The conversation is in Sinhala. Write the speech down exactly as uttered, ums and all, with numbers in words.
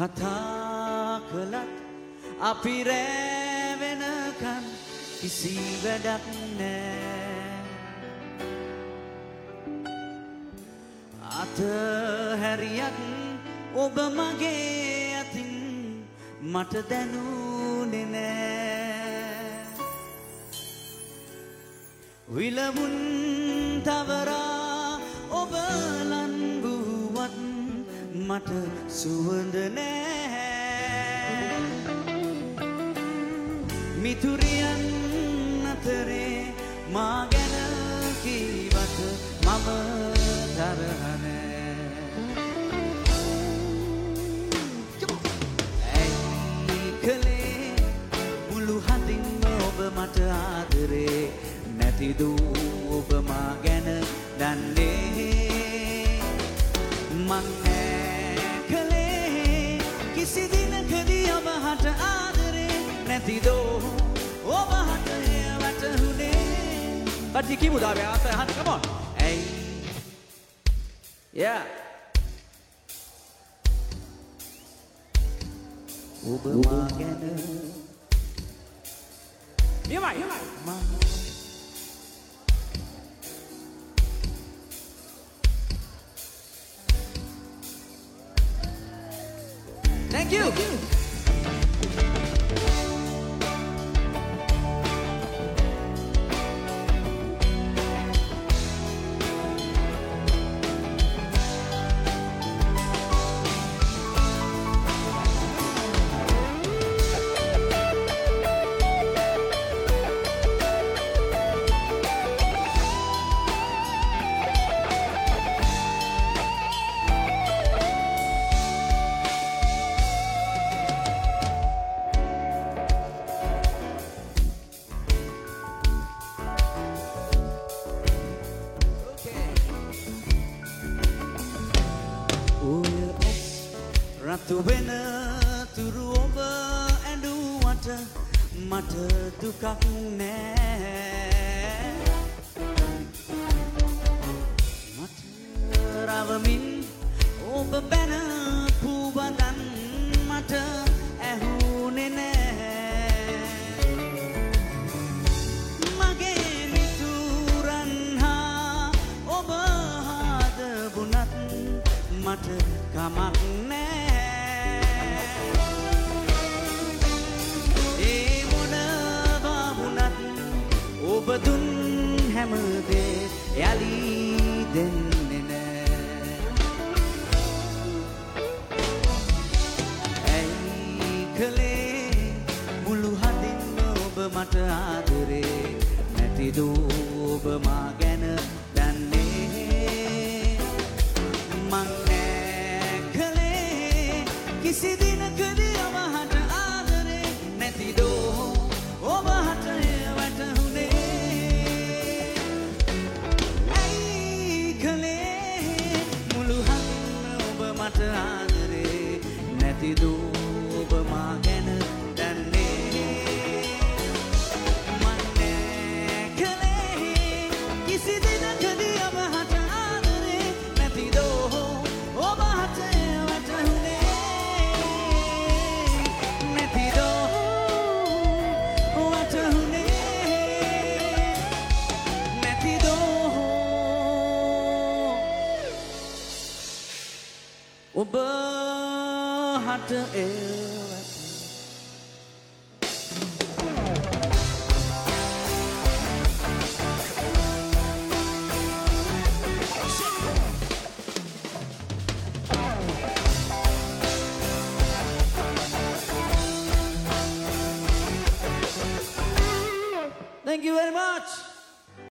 කතා කළත් අපි රෑ වෙනකන් කිසි වැඩක් නෑ අතහැරියත් ඔබ මගේ අතින් මට දැනුනේ නෑ විලවුන් තවරා ඔබ ලන්බුවත් මට සුවඳ නෑ මිතුරියන් අතරේ මා ගැන කීවට මම තරහ නෑ ඇයි කලේ මුළු හදින්ම ඔබ මට ආදරේ නැතිදූ ඔබ මා ගැන දන්නේ මං නෑ කලේ කිසි දිනකදී ඔබ හට ආදරේ නැතිදෝ ඔබ හට වැටහුනේ කට්ටිය කියමු දාවේ ආස අහන්න come on ඇයි yeah ඔබ මා ගැන යමයි මං Thank you. Thank you. රතු වෙන තුරු ඔබ ඇඬුවට මට දුකක් නෑ මට රවමින් ඔබ බැන පුවදන් මට ඇහුනේ නෑ මගේ මිතුරන් හා ඔබ හදවුණත් මට කමක් නෑ ඔබ දුන් හැමදේ යලි දෙන්නේ නෑ ඇයි කලේ මුළු හදින්ම ඔබ මට ආදරේ නැතිදෝ ඔබ මා ගැන දන්නේ මං නෑ කලේ කිසි දිනකදී ඔබ හට ආදරේ නැතිදෝ ඔබ හට වැටහුනේ මට ආදරේ නැතිදෝ ඔබ මා ගැන දන්නේ මං නෑ කලේ කිසි දිනකදී ඔබ හට ආදරේ නැතිදෝ ඔබ හට වැටහුනේ නැතිදෝ වැටහුනේ නැතිදෝ ඔබ හට එවත Thank you very much.